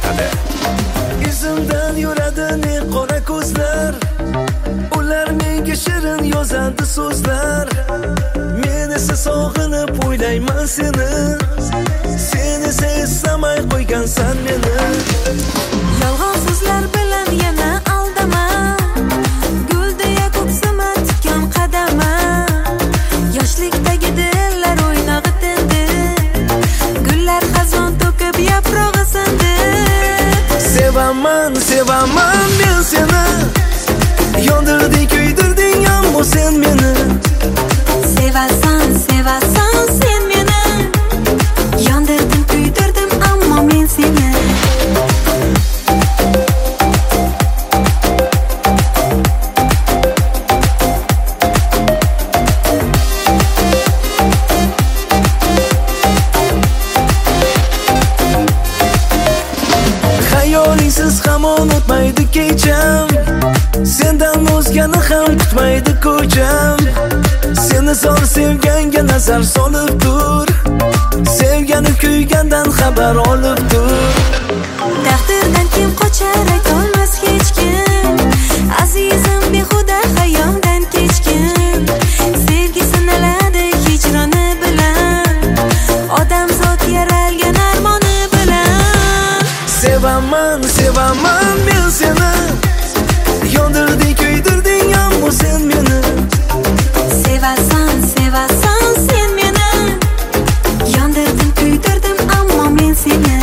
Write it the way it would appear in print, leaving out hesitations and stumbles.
etadi. Izimdan yuradi ne qora ko'zlar, ular menga shirin yozadi so'zlar. Men esa sog'inib o'ylayman seni, sen esa eslamay qo'ygansan meni. Yolg'on so'zlar bilan yana aldama, guldeya ko'ksima tikkan qadama. Yoshlikdagi dillar o'ynog'i tindi, gullar xazon to'kib yaprog'i sindi. Sevaman, sevaman men seni, yondirding, kuydirding ammo sen meni. Sevasan, sevasan sen meni, yondirdim, kuydirdim ammo men seni. Xayolingsiz hamon o'tmaydi kecham, sendan o'zgani ham kutmaydi ko'cham. Seni zor sevganga nazar solib tur, sevgani kuygandan xabar olib tur. Taqdirdan kim qochar aytolmas hech kim, azizim behuda xayoldan kechkim. Sevgi sinaladi hijroni bilan, odamzod yaralgan armoni bilan. Sevaman, sevaman men seni, yondirding, kuydirding ammo sen meni. Sevasan, sevasan sen meni, yondirdim, kuydirdim ammo men seni.